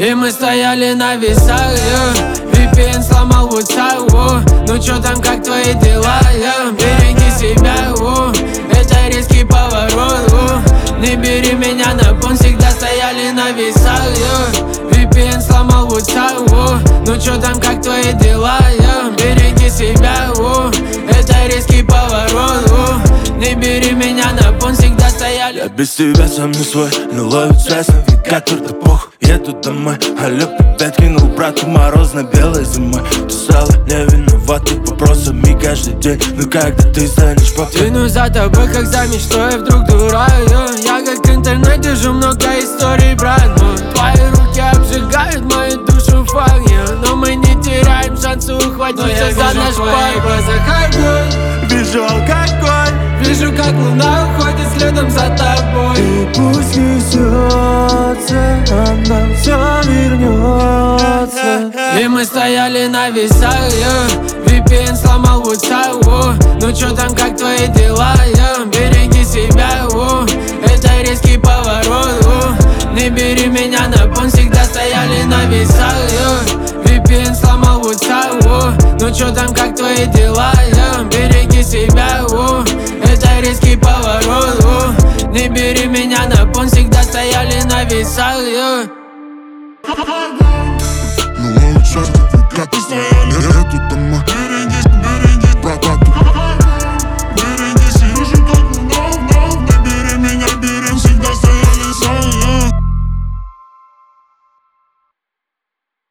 И мы стояли на весах, VPN сломал WhatsApp, ну чё там, как твои дела, береги себя, это резкий поворот, не бери меня на пон, всегда стояли на весах, VPN сломал WhatsApp, ну чё там, как твои дела, береги себя, это резкий поворот, не бери меня на пон, всегда стояли. Я без тебя сам не свой, но ловит связь, навигатор, да похуй. Еду домой, алло, опять кинул брату морозно-белой зимой. Писала, не виноваты вопросами каждый день, но когда ты станешь папой? Тяну за тобой, как за мечтой, вдруг дураю. Я как интернет держу много историй, брат, но твои руки обжигают мою душу фагнью. Но мы не теряем шанса ухватиться за наш пар. Вижу алкоголь, вижу, как луна уходит следом за тобой. И пусть несется, а нам все вернется. И мы стояли на весах, VPN сломал WhatsApp, ну чё там, как твои дела, береги себя, это резкий поворот, не бери меня на пон, всегда стояли на весах, VPN сломал WhatsApp, ну чё там, как твои дела, береги себя, это резкий поворот, не бери меня на пон, всегда стояли на весах. Ну лучше, как ты стоял.